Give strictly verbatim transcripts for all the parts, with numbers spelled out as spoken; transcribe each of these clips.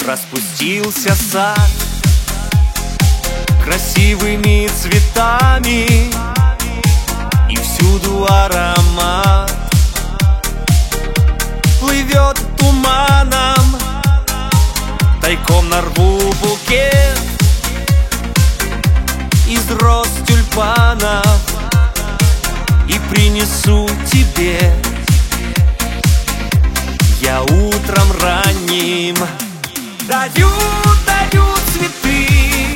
Распустился сад красивыми цветами, и всюду аромат плывет туманом. Тайком нарву букет из роз тюльпанов и принесу тебе я утром ранним. Дарю, дарю цветы,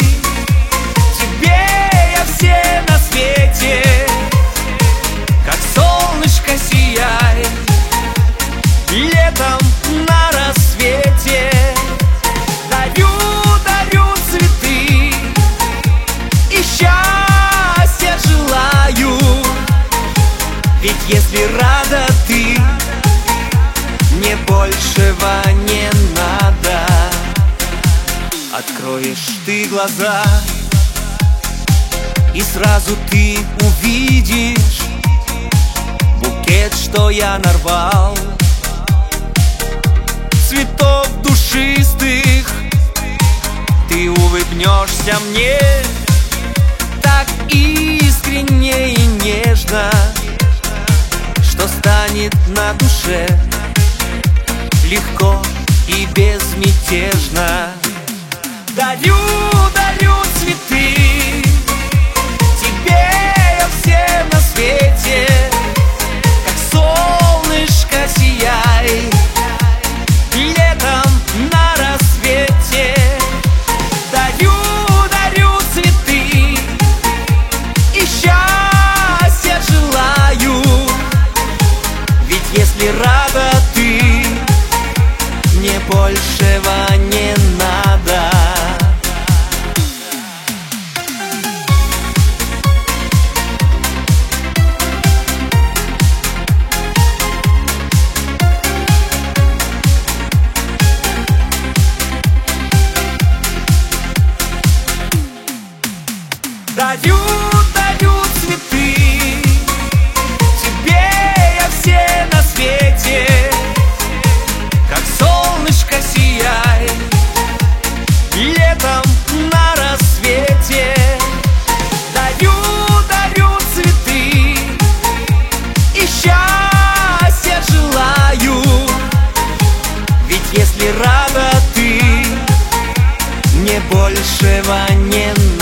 тебе я все на свете. Как солнышко сияй летом на рассвете. Дарю, дарю цветы и счастья желаю. Ведь если рада ты, мне большего не надо. Откроешь ты глаза, и сразу ты увидишь букет, что я нарвал, цветов душистых. Ты улыбнешься мне так искренне и нежно, что станет на душе легко и безмятежно. Дарю, дарю цветы, тебе я все на свете. Как солнышко сияй летом на рассвете. Дарю, дарю цветы и счастья желаю. Ведь если рада ты, мне большего не надо. Дарю, дарю цветы, тебе я все на свете. Как солнышко сияй летом на рассвете. Дарю, дарю цветы и счастья желаю. Ведь если рада ты, мне большего не надо.